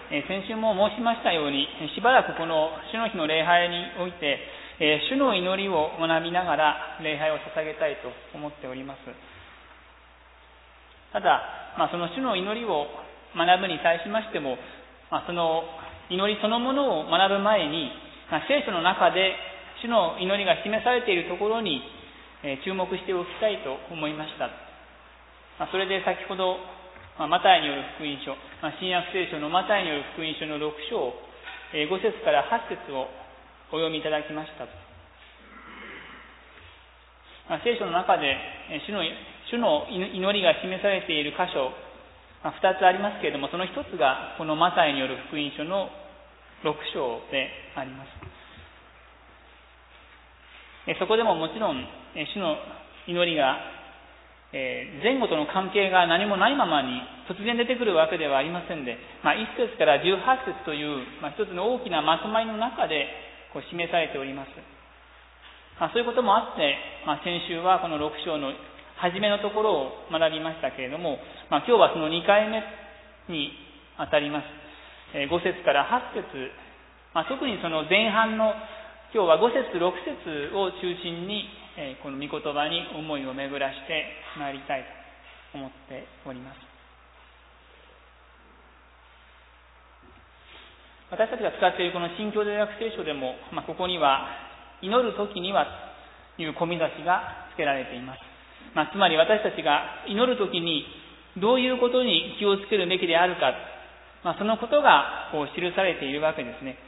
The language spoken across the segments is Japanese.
先週も申しましたように、しばらくこの主の日の礼拝において、主の祈りを学びながら礼拝を捧げたいと思っております。ただ、その主の祈りを学ぶに際しましても、その祈りそのものを学ぶ前に、聖書の中で主の祈りが示されているところに注目しておきたいと思いました。それで先ほどマタイによる福音書、新約聖書のマタイによる福音書の6章5節から8節をお読みいただきました。聖書の中で主の祈りが示されている箇所2つありますけれども、その1つがこのマタイによる福音書の6章であります。そこでももちろん主の祈りが前後との関係が何もないままに突然出てくるわけではありませんで、1節から18節という一つの大きなまとまりの中で示されております。そういうこともあって、先週はこの6章の初めのところを学びましたけれども、今日はその2回目にあたります。5節から8節、特にその前半の今日は5節6節を中心にこの御言葉に思いを巡らしてまいりたいと思っております。私たちが使っているこの新共同訳聖書でも、ここには祈る時にはという込み出しが付けられています。つまり私たちが祈る時にどういうことに気をつけるべきであるか、そのことが記されているわけですね。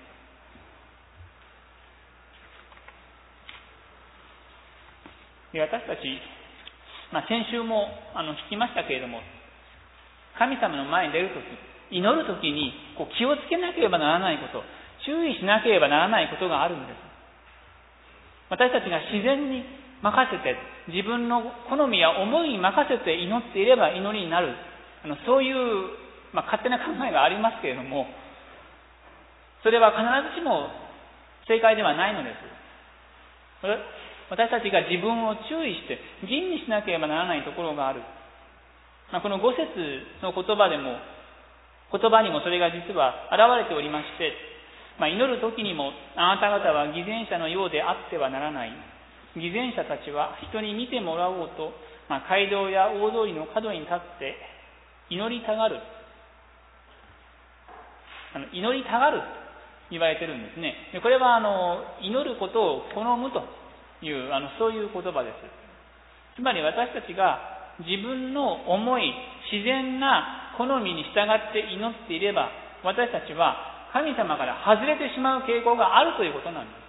で、私たち、先週も聞きましたけれども、神様の前に出るとき、祈るときに気をつけなければならないこと、注意しなければならないことがあるんです。私たちが自然に任せて、自分の好みや思いに任せて祈っていれば祈りになる、そういう、勝手な考えがありますけれども、それは必ずしも正解ではないのです。私たちが自分を注意して吟味しなければならないところがある。この5節の言葉にもそれが実は現れておりまして、祈る時にもあなた方は偽善者のようであってはならない。偽善者たちは人に見てもらおうと、街道や大通りの角に立って祈りたがる。祈りたがると言われてるんですね。これは祈ることを好むというそういう言葉です。つまり私たちが自分の思い、自然な好みに従って祈っていれば、私たちは神様から外れてしまう傾向があるということなんです。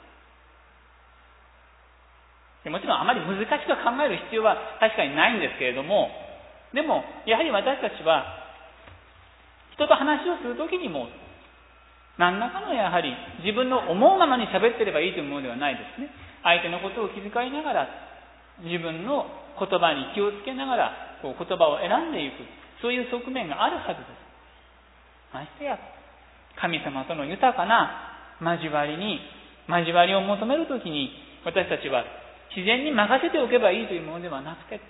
もちろんあまり難しく考える必要は確かにないんですけれども、でもやはり私たちは人と話をするときにも何らかのやはり自分の思うままに喋っていればいいというものではないですね。相手のことを気遣いながら、自分の言葉に気をつけながら言葉を選んでいく、そういう側面があるはずです。ましてや神様との豊かな交わりを求めるときに、私たちは自然に任せておけばいいというものではなくて、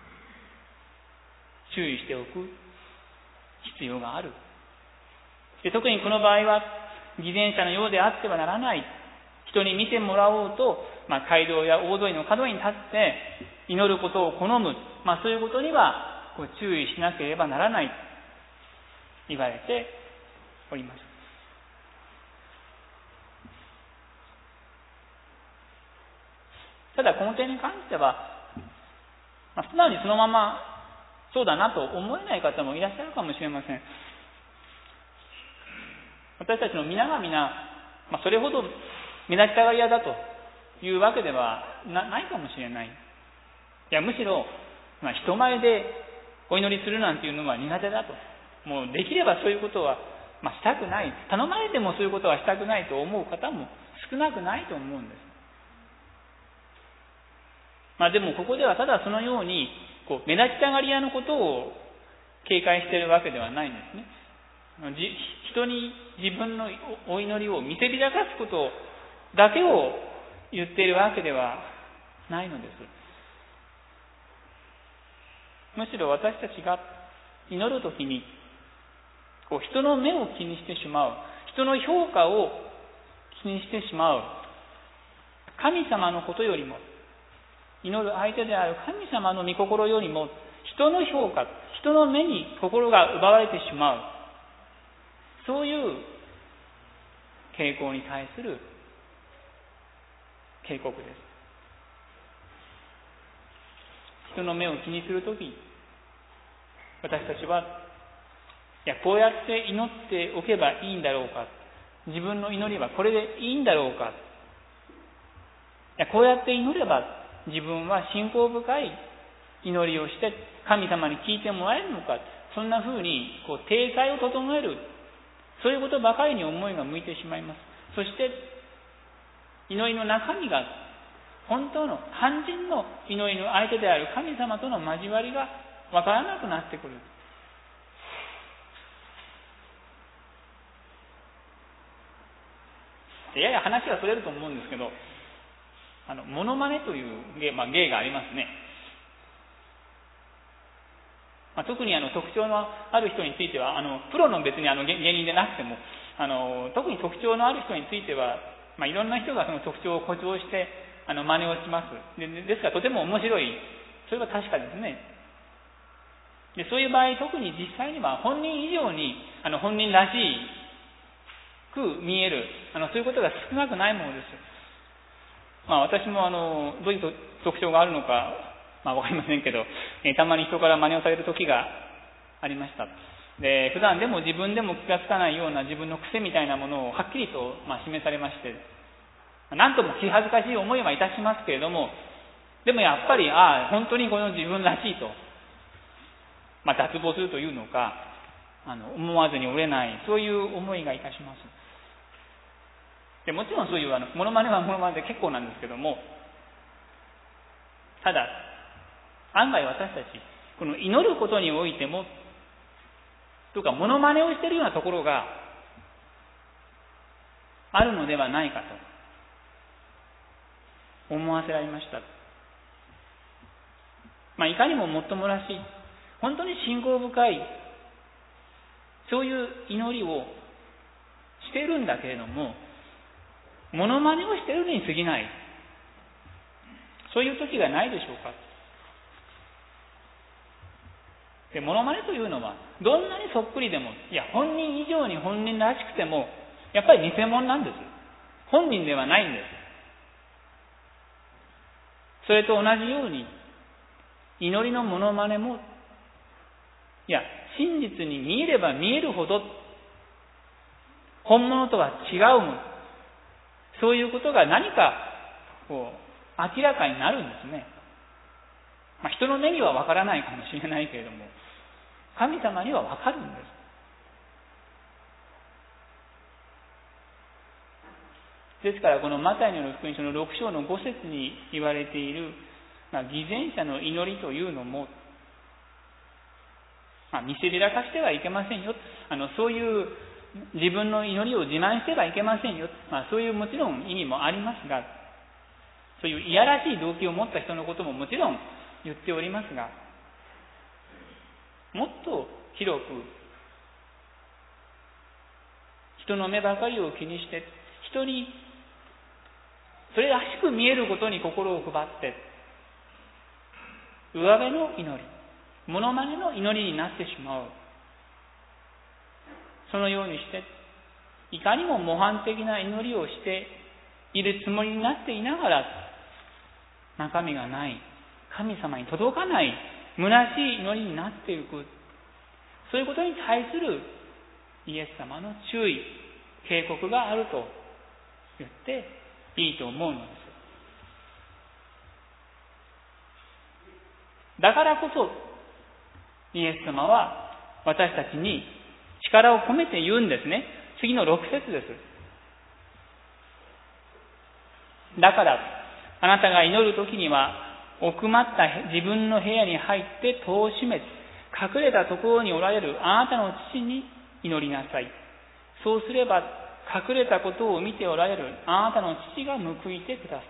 注意しておく必要がある。で、特にこの場合は偽善者のようであってはならない。人に見てもらおうと、街道や大通りの角に立って祈ることを好む、そういうことには注意しなければならないと言われております。ただこの点に関しては、素直にそのままそうだなと思えない方もいらっしゃるかもしれません。私たちの皆が皆、それほど目立ちたがり屋だというわけではないかもしれない。いや、むしろ、人前でお祈りするなんていうのは苦手だと。もうできればそういうことは、したくない。頼まれてもそういうことはしたくないと思う方も少なくないと思うんです。でもここではただそのように目立ちたがり屋のことを警戒しているわけではないんですね。人に自分のお祈りを見せびらかすことだけを言っているわけではないのです。むしろ私たちが祈るときに人の目を気にしてしまう、人の評価を気にしてしまう、神様のことよりも、祈る相手である神様の御心よりも、人の評価、人の目に心が奪われてしまう、そういう傾向に対する警告です。人の目を気にするとき、私たちは、こうやって祈っておけばいいんだろうか、自分の祈りはこれでいいんだろうか、こうやって祈れば自分は信仰深い祈りをして神様に聞いてもらえるのか、そんなふうに体裁を整える、そういうことばかりに思いが向いてしまいます。そして祈りの中身が本当の肝心の祈りの相手である神様との交わりがわからなくなってくる。やや話がそれると思うんですけど、モノマネという芸がありますね。特に特徴のある人については、プロの別に芸人でなくても、特に特徴のある人については、いろんな人がその特徴を誇張して真似をします。ですからとても面白い、それは確かですね。でそういう場合、特に実際には本人以上に本人らしく見える、そういうことが少なくないものです。私もどういう特徴があるのかわかりませんけど、たまに人から真似をされる時がありました。で普段でも自分でも気がつかないような自分の癖みたいなものをはっきりと示されまして、なんとも気恥ずかしい思いはいたしますけれども、でもやっぱり本当にこの自分らしいと、脱帽するというのか、思わずに折れない、そういう思いがいたします。でもちろんそういうモノマネはモノマネで結構なんですけども、ただ案外私たちこの祈ることにおいてもとかモノマネをしているようなところがあるのではないかと思わせられました。いかにももっともらしい、本当に信仰深い、そういう祈りをしているんだけれども、モノマネをしているに過ぎない、そういう時がないでしょうか。でモノマネというのはどんなにそっくりでも、本人以上に本人らしくてもやっぱり偽物なんです。本人ではないんです。それと同じように祈りのモノマネも真実に見えれば見えるほど本物とは違うもの、そういうことが何か明らかになるんですね。人の目にはわからないかもしれないけれども、神様にはわかるんです。ですからこのマタイの福音書の6章の5節に言われている偽善者の祈りというのも、見せびらかしてはいけませんよ、そういう自分の祈りを自慢してはいけませんよ、そういうもちろん意味もありますが、そういういやらしい動機を持った人のことももちろん言っておりますが、もっと広く人の目ばかりを気にして、人にそれらしく見えることに心を配って、上辺の祈り、モノマネの祈りになってしまう。そのようにしていかにも模範的な祈りをしているつもりになっていながら、中身がない、神様に届かない虚しい祈りになっていく、そういうことに対するイエス様の注意、警告があると言っていいと思うのです。だからこそイエス様は私たちに力を込めて言うんですね。次の6節です。だからあなたが祈るときには、奥まった自分の部屋に入って戸を閉め、隠れたところにおられるあなたの父に祈りなさい。そうすれば隠れたことを見ておられるあなたの父が報いてくださ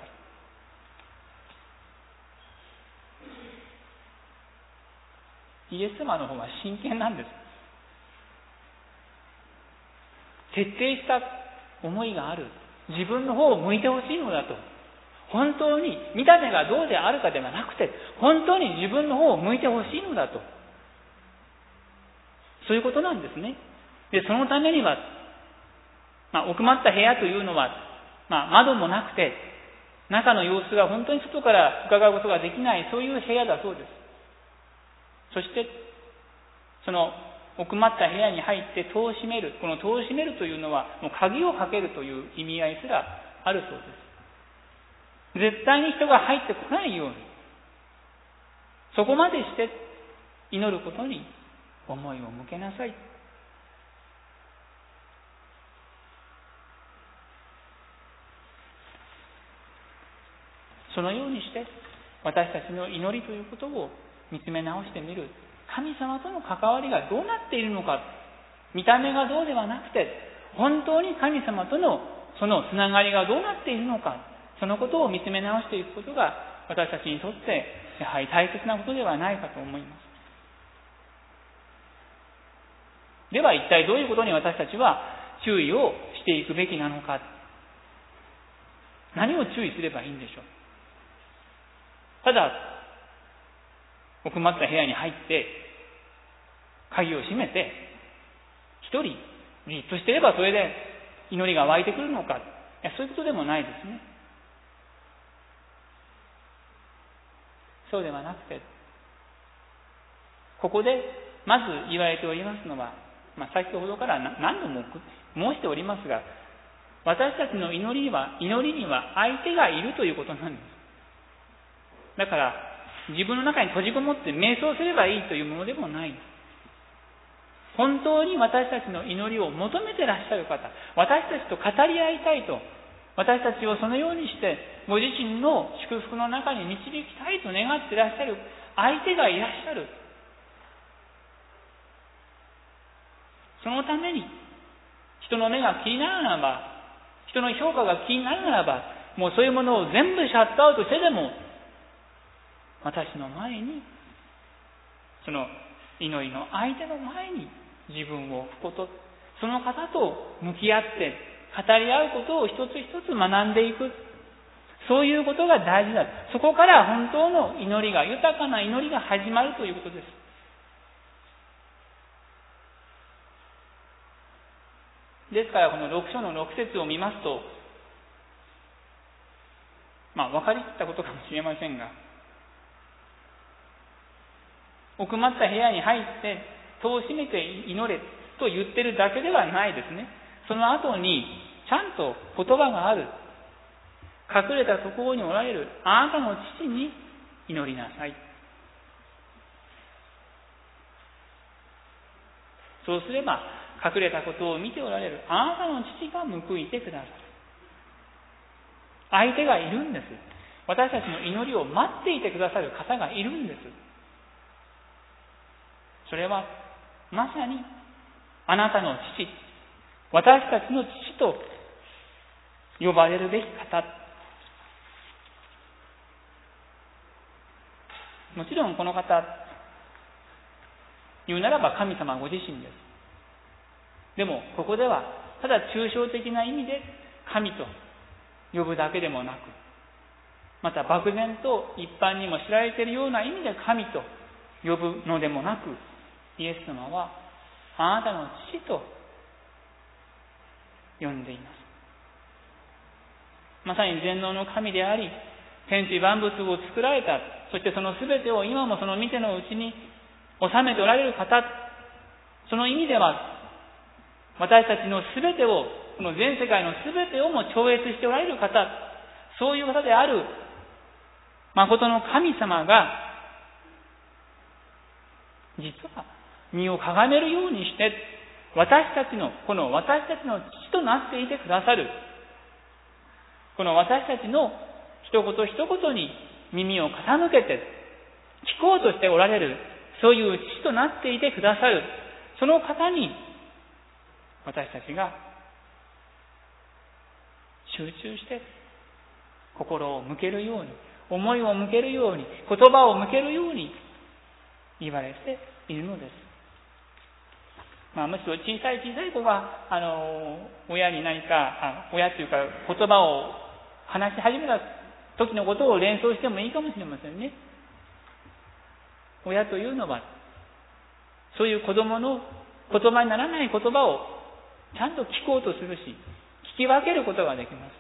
る。イエス様の方が真剣なんです。 徹底した思いがある。自分の方を向いてほしいのだと。本当に見た目がどうであるかではなくて、本当に自分の方を向いてほしいのだと。そういうことなんですね。で、そのためには、奥まった部屋というのは、窓もなくて、中の様子が本当に外から伺うことができない、そういう部屋だそうです。そして、その奥まった部屋に入って戸を閉める。この戸を閉めるというのは、もう鍵をかけるという意味合いすらあるそうです。絶対に人が入ってこないように、そこまでして祈ることに思いを向けなさい。そのようにして私たちの祈りということを見つめ直してみる。神様との関わりがどうなっているのか、見た目がどうではなくて、本当に神様とのそのつながりがどうなっているのか、そのことを見つめ直していくことが私たちにとってやはり大切なことではないかと思います。では一体どういうことに私たちは注意をしていくべきなのか、何を注意すればいいんでしょう。ただ奥まった部屋に入って鍵を閉めて一人じっとしていればそれで祈りが湧いてくるのか、そういうことでもないですね。そうではなくて、ここでまず言われておりますのは、先ほどから何度も申しておりますが、私たちの祈りには相手がいるということなんです。だから自分の中に閉じこもって瞑想すればいいというものでもない。本当に私たちの祈りを求めてらっしゃる方、私たちと語り合いたいと、私たちをそのようにしてご自身の祝福の中に導きたいと願ってらっしゃる相手がいらっしゃる。そのために人の目が気になるならば、人の評価が気になるならば、もうそういうものを全部シャットアウトしてでも私の前に、その祈りの相手の前に自分を置くこと、その方と向き合って語り合うことを一つ一つ学んでいく、そういうことが大事だ。そこから本当の祈りが、豊かな祈りが始まるということです。ですからこの6章の6節を見ますと、分かりきったことかもしれませんが、奥まった部屋に入って戸を閉めて祈れと言ってるだけではないですね。その後にちゃんと言葉がある。隠れたところにおられるあなたの父に祈りなさい。そうすれば隠れたことを見ておられるあなたの父が報いてくださる。相手がいるんです。私たちの祈りを待っていてくださる方がいるんです。それはまさにあなたの父、私たちの父と呼ばれるべき方。もちろんこの方、言うならば神様ご自身です。でもここではただ抽象的な意味で神と呼ぶだけでもなく、また漠然と一般にも知られているような意味で神と呼ぶのでもなく、イエス様はあなたの父と呼んでいます。まさに全能の神であり、天地万物を作られた、そしてその全てを今もその御手のうちに収めておられる方、その意味では私たちの全てを、この全世界の全てをも超越しておられる方、そういう方である誠の神様が、実は身をかがめるようにして私たちの父となっていてくださる。この私たちの一言一言に耳を傾けて聞こうとしておられる、そういう父となっていてくださる、その方に私たちが集中して心を向けるように、思いを向けるように、言葉を向けるように言われているのです。 むしろ小さい子が、親に何か、親というか言葉を話し始めた時のことを連想してもいいかもしれませんね。親というのは、そういう子供の言葉にならない言葉をちゃんと聞こうとするし、聞き分けることができます。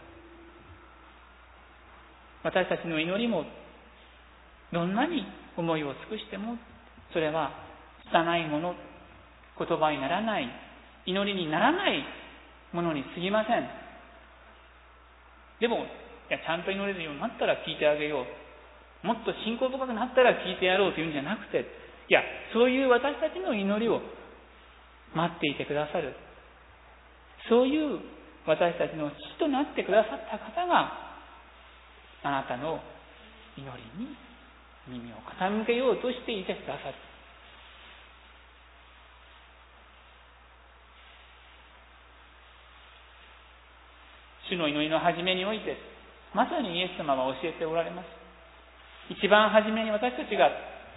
私たちの祈りも、どんなに思いを尽くしても、それは拙いもの、言葉にならない、祈りにならないものに過ぎません。でも、ちゃんと祈れるようになったら聞いてあげよう。もっと信仰深くなったら聞いてやろうというんじゃなくて、そういう私たちの祈りを待っていてくださる。そういう私たちの父となってくださった方が、あなたの祈りに耳を傾けようとしていてくださる。主の祈りの始めにおいて、まさにイエス様は教えておられます。一番初めに私たちが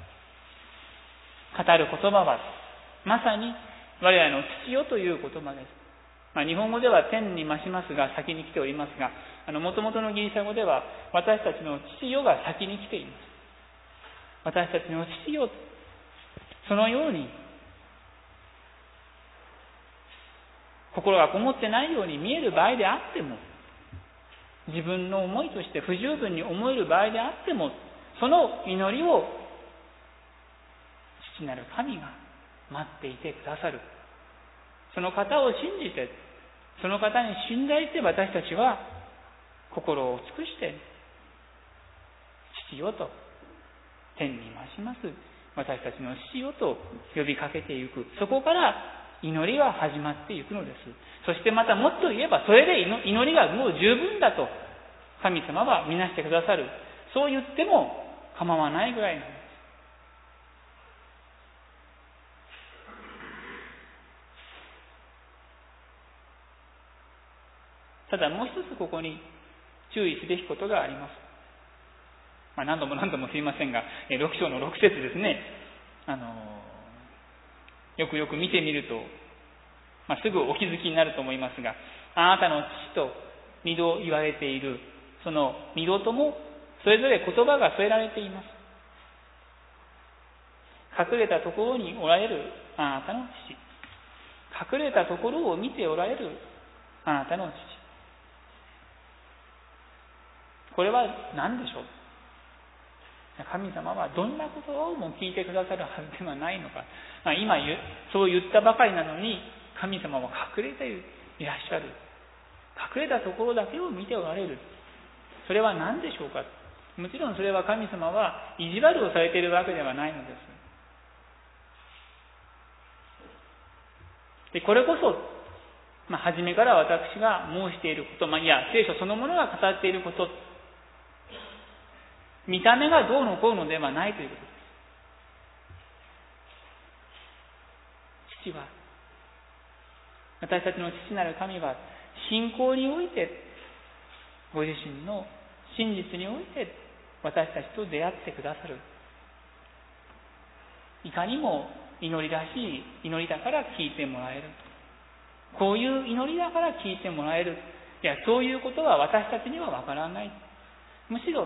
語る言葉は、まさに我らの父よという言葉です。日本語では天に増しますが先に来ておりますが、もともとのギリシャ語では私たちの父よが先に来ています。私たちの父よ、そのように心がこもってないように見える場合であっても、自分の思いとして不十分に思える場合であっても、その祈りを父なる神が待っていてくださる。その方を信じて、その方に信頼して、私たちは心を尽くして父よと、天に増します私たちの父よと呼びかけていく。そこから祈りは始まっていくのです。そしてまたもっと言えば、それで祈りがもう十分だと神様は見なしてくださる。そう言っても構わないぐらいなんです。ただもう一つここに注意すべきことがあります。何度もすいませんが、6章の6節ですね。よくよく見てみると、すぐお気づきになると思いますが、あなたの父と二度言われている、その二度ともそれぞれ言葉が添えられています。隠れたところにおられるあなたの父。隠れたところを見ておられるあなたの父。これは何でしょう。神様はどんなことをも聞いてくださるはずではないのか。今そう言ったばかりなのに、神様は隠れていらっしゃる。隠れたところだけを見ておられる。それは何でしょうか。もちろんそれは神様は意地悪をされているわけではないのです。で、これこそ、初めから私が申していること、聖書そのものが語っていること、見た目がどうのこうのではないということです。父は、私たちの父なる神は、信仰において、ご自身の真実において、私たちと出会ってくださる。いかにも祈りらしい祈りだから聞いてもらえる。こういう祈りだから聞いてもらえる。そういうことは私たちにはわからない。むしろ、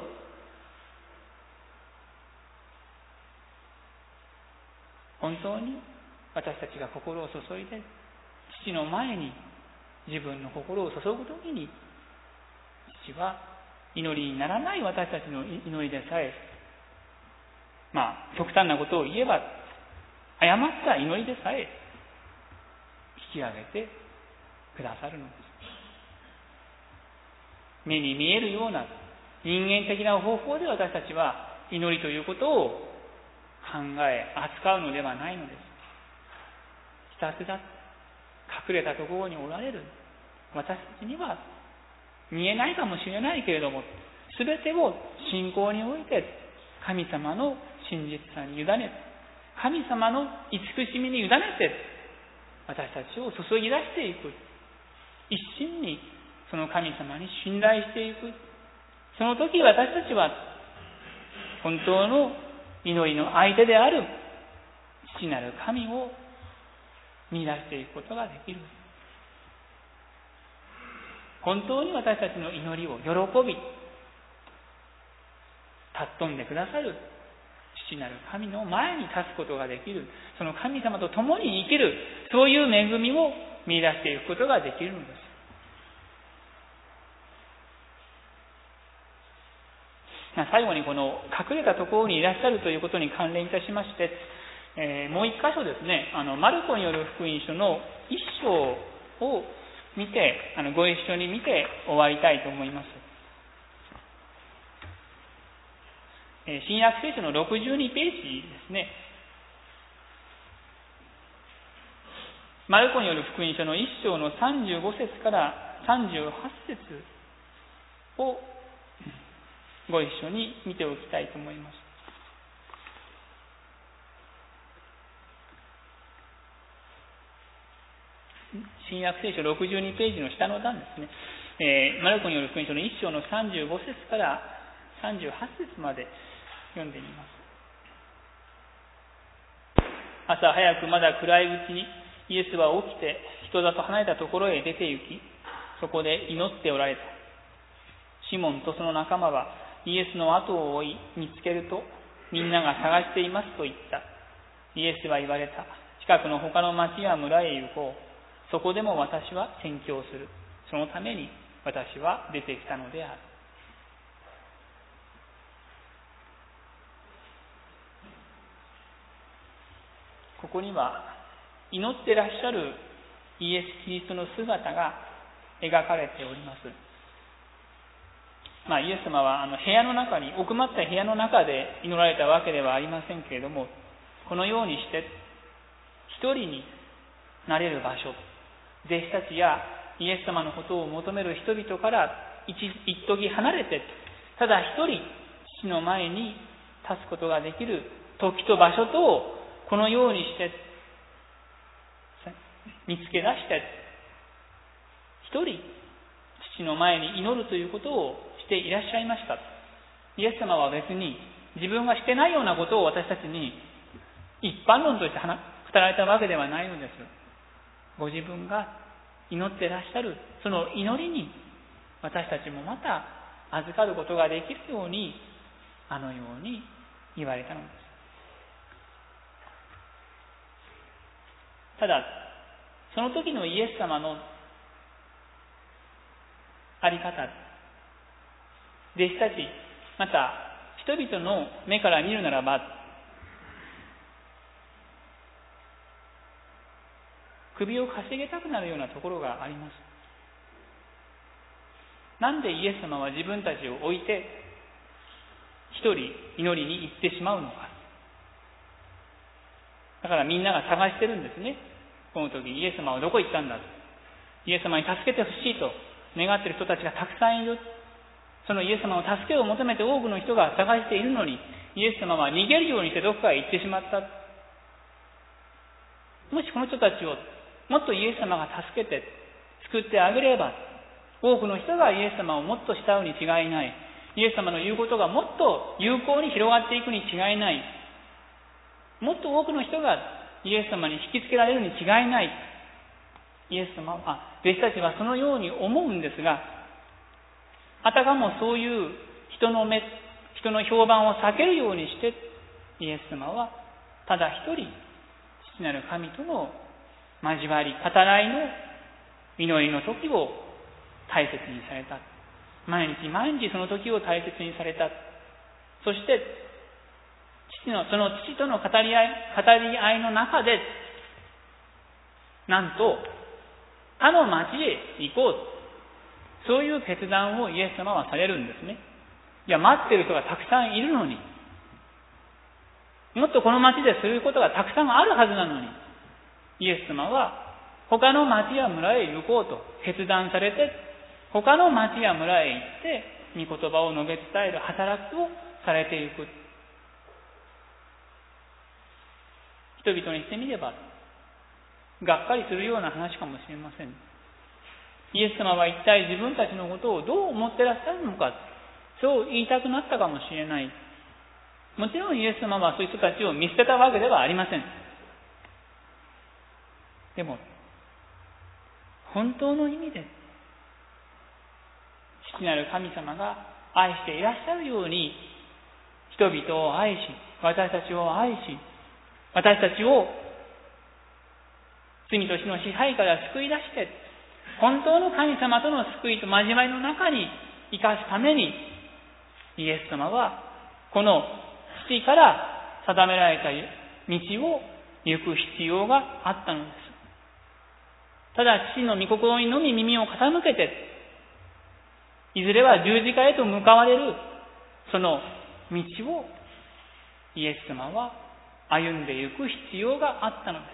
本当に私たちが心を注いで、父の前に自分の心を注ぐときに、父は祈りにならない私たちの祈りでさえ、極端なことを言えば、誤った祈りでさえ引き上げてくださるのです。目に見えるような人間的な方法で私たちは祈りということを考え、扱うのではないのです。ひたすら隠れたところにおられる私たちには見えないかもしれないけれども、すべてを信仰において神様の真実さに委ね、神様の慈しみに委ねて私たちを注ぎ出していく。一心にその神様に信頼していく。その時私たちは本当の祈りの相手である父なる神を見出していくことができる。本当に私たちの祈りを喜び、尊んでくださる父なる神の前に立つことができる。その神様と共に生きる、そういう恵みを見出していくことができるのです。最後にこの隠れたところにいらっしゃるということに関連いたしまして、もう一箇所ですね、マルコによる福音書の一章を見て、ご一緒に見て終わりたいと思います。新約聖書の62ページですね。マルコによる福音書の一章の35節から38節をご一緒に見ておきたいと思います。新約聖書62ページの下の段ですね。マルコによる福音書の一章の35節から38節まで読んでみます。朝早くまだ暗いうちにイエスは起きて人里離れたところへ出て行き、そこで祈っておられた。シモンとその仲間はイエスの後を追い見つけると、みんなが探していますと言った。イエスは言われた。近くの他の町や村へ行こう。そこでも私は宣教する。そのために私は出てきたのである。ここには祈ってらっしゃるイエス・キリストの姿が描かれております。イエス様は部屋の中に、奥まった部屋の中で祈られたわけではありませんけれども、このようにして一人になれる場所、弟子たちやイエス様のことを求める人々から一時離れて、ただ一人父の前に立つことができる時と場所とをこのようにして見つけ出して、一人父の前に祈るということをしていらっしゃいました。イエス様は別に自分がしてないようなことを私たちに一般論として語られたわけではないのです。ご自分が祈っていらっしゃるその祈りに私たちもまた預かることができるように、あのように言われたのです。ただその時のイエス様のあり方、弟子たち、また人々の目から見るならば、首をかしげたくなるようなところがあります。なんでイエス様は自分たちを置いて一人祈りに行ってしまうのか。だからみんなが探してるんですね。この時イエス様はどこ行ったんだ、イエス様に助けてほしいと願っている人たちがたくさんいる。そのイエス様の助けを求めて多くの人が探しているのに、イエス様は逃げるようにしてどこかへ行ってしまった。もしこの人たちをもっとイエス様が助けて救ってあげれば、多くの人がイエス様をもっと慕うに違いない。イエス様の言うことがもっと有効に広がっていくに違いない。もっと多くの人がイエス様に引きつけられるに違いない。イエス様は、弟子たちはそのように思うんですが、あたかもそういう人の目、人の評判を避けるようにして、イエス様はただ一人、父なる神との交わり、語らいの祈りの時を大切にされた。毎日毎日その時を大切にされた。そしてその父との語り合いの中で、なんと他の町へ行こう、そういう決断をイエス様はされるんですね。いや、待っている人がたくさんいるのに、もっとこの町ですることがたくさんあるはずなのに、イエス様は他の町や村へ行こうと決断されて、他の町や村へ行って御言葉を述べ伝える働きをされていく。人々にしてみればがっかりするような話かもしれません。イエス様は一体自分たちのことをどう思ってらっしゃるのか、そう言いたくなったかもしれない。もちろんイエス様はそういう人たちを見捨てたわけではありません。 でも本当の意味で父なる神様が愛していらっしゃるように、人々を愛し、私たちを愛し、私たちを罪と死の支配から救い出して、本当の神様との救いと交わりの中に生かすために、イエス様はこの父から定められた道を行く必要があったのです。ただ父の御心にのみ耳を傾けて、いずれは十字架へと向かわれるその道をイエス様は歩んでいく必要があったのです。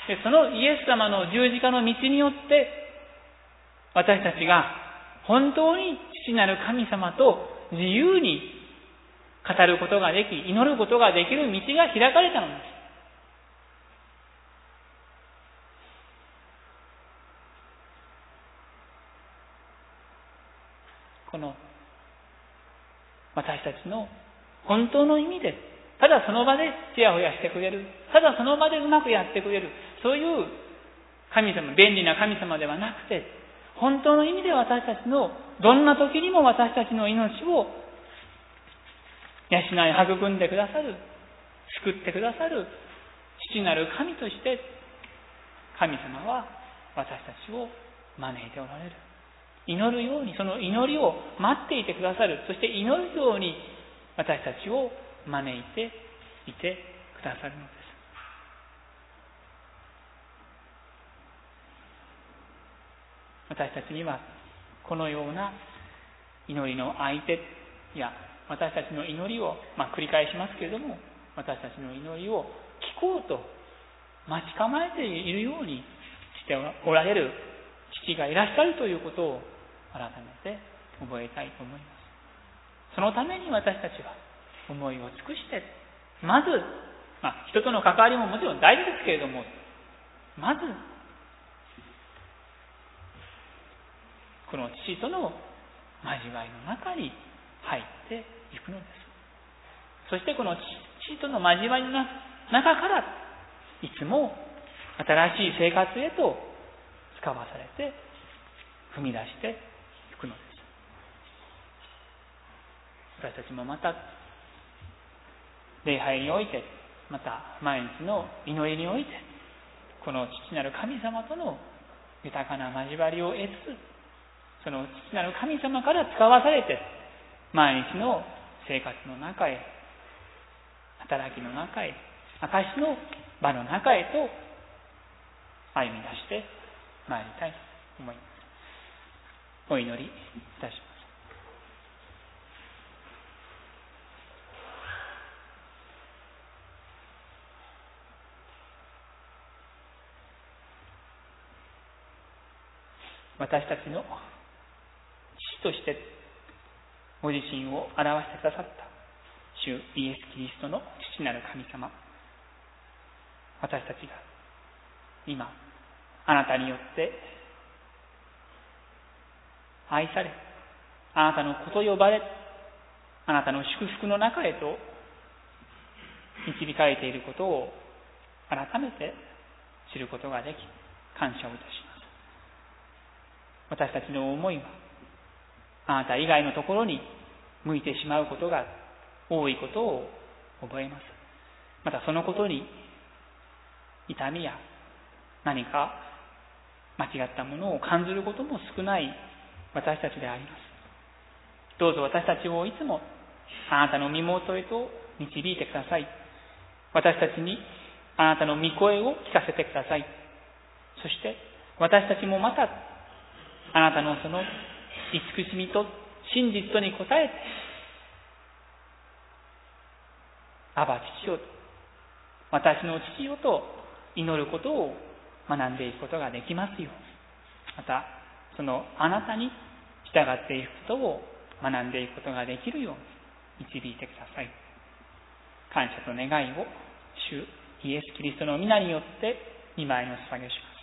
で、そのイエス様の十字架の道によって私たちが本当に父なる神様と自由に語ることができ、祈ることができる道が開かれたのです。この私たちの本当の意味で、ただその場でちやほやしてくれる、ただその場でうまくやってくれる、そういう神様、便利な神様ではなくて、本当の意味で私たちのどんな時にも私たちの命を養い育んでくださる、救ってくださる父なる神として神様は私たちを招いておられる。祈るように、その祈りを待っていてくださる。そして祈るように私たちを招いていてくださるのです。私たちにはこのような祈りの相手や私たちの祈りを、繰り返しますけれども、私たちの祈りを聞こうと待ち構えているようにしておられる父がいらっしゃるということを改めて覚えたいと思います。そのために私たちは思いを尽くして、まず、人との関わりももちろん大事ですけれども、まずこの父との交わりの中に入っていくのです。そしてこの父との交わりの中からいつも新しい生活へと使わされて踏み出していくのです。私たちもまた礼拝において、また毎日の祈りにおいて、この父なる神様との豊かな交わりを得つつ、その父なる神様から使わされて、毎日の生活の中へ、働きの中へ、証の場の中へと歩み出してまいりたいと思います。お祈りいたします。私たちの父としてご自身を表してくださった主イエス・キリストの父なる神様、私たちが今あなたによって愛され、あなたの子と呼ばれ、あなたの祝福の中へと導かれていることを改めて知ることができ、感謝をいたします。私たちの思いはあなた以外のところに向いてしまうことが多いことを覚えます。またそのことに痛みや何か間違ったものを感じることも少ない私たちであります。どうぞ私たちをいつもあなたの身元へと導いてください。私たちにあなたの御声を聞かせてください。そして私たちもまたあなたのその慈しみと真実とに応えて、アバ父よと、私の父よと祈ることを学んでいくことができますように、またそのあなたに従っていくことを学んでいくことができるように導いてください。感謝と願いを主イエス・キリストの皆によって御前にお捧げします。